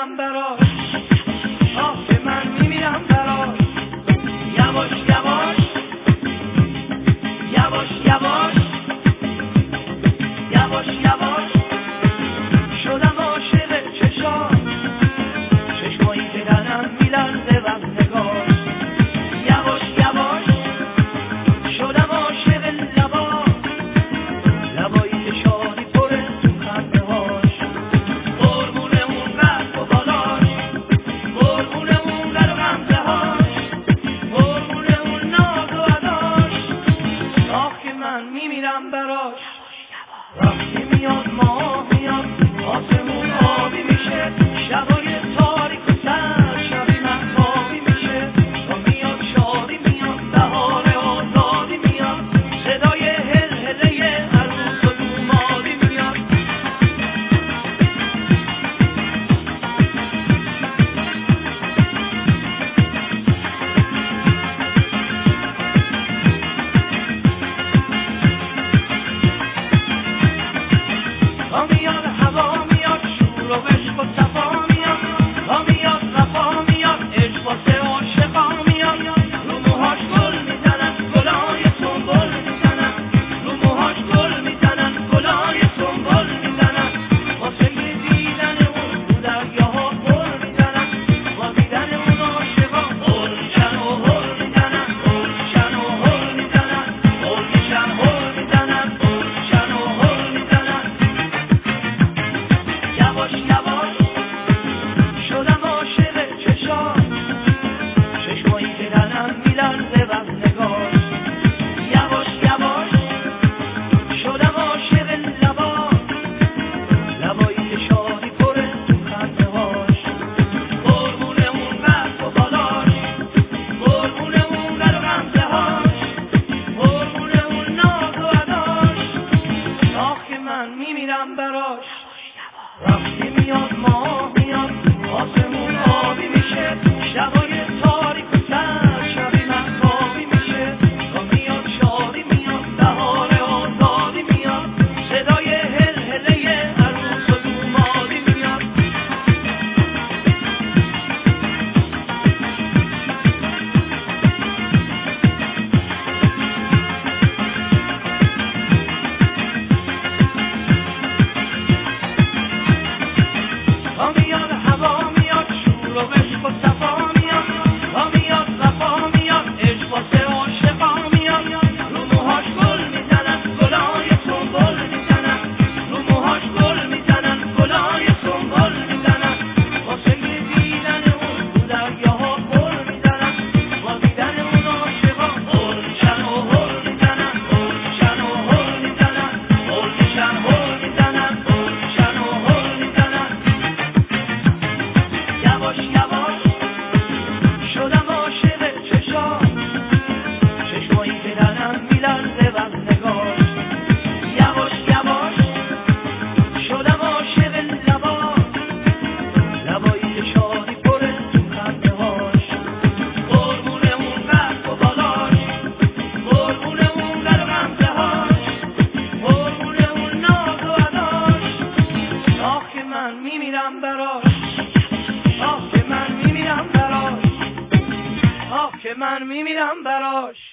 میمیرم براش، آه که من میمیرم براش. یواش یواش یواش یواش یواش یواش شدم عاشق چشمایی که دلم میلرزه وقت نگاش. یواش یواش شدم عاشق لبایی که شادی پره تو خنده هاش. قربون اون قلب و بالاش، قربون اون قلب و غمزه هاش، قربون اون ناز و اداش، آه که من میمیرم براش. وقتی میاد ماه میاد آسمون آبی میشه، شبای تاریک و سر شبی مهتابی میشه. تا میاد شادی میاد بهار آزادی میاد، صدای هلهله عروس و دومادی میاد. تا میاد هوا میاد شور و عشق و صفا میاد، تا میاد وفا میاد عشق واسه عاشقا میاد. رو موهاش گل میزنن گلای سنبل میزنن، رو موهاش گل میزنن گلای سنبل میزنن. واسه دیدن اون تو دریاها غر میزنن، با دیدن اون عاشقا غر میشن و غر میزنن، غر میشن و غر میزنن، غر میشن غر میزنن، غر میشن و غر میزنن. یواش یواش شدم عاشق چشمایی که دلم میلرزه وقت نگاش. یواش یواش شدم عاشق لبایی که شادی پره تو خنده هاش. قربون اون قلب و بالاش، قربون اون قلب و غمزه هاش، قربون اون ناز و اداش، آه که من میمیرم براش. وقتی میاد ماه میاد آسمون آبی میشه، شبای تاریک و سر شبی مهتابی میشه. تا میاد شادی میاد بهار آزادی میاد، صدای هلهله عروس و دومادی میاد. تا میاد هوا میاد شور و عشق و صفا میاد، تا میاد وفا میاد عشق واسه عاشقا میاد. رو موهاش گل میزنن گلای سنبل میزنن، رو موهاش گل میزنن گلای سنبل میزنن. واسه دیدن اون تو دریاها غر میزنن، با دیدن اون عاشقا غر میشن و غر میزنن، غر میشن و غر میزنن، غر میشن غر میزنن، غر میشن و غر میزنن. یواش یواش شدم عاشق چشمایی که دلم میلرزه وقت نگاش. یواش یواش شدم عاشق لبایی که شادی پره تو خنده هاش. قربون اون قلب و بالاش، قربون اون قلب و غمزه هاش، قربون اون ناز و اداش، آه که من میمیرم براش، آه که من میمیرم براش، آه که من میمیرم براش.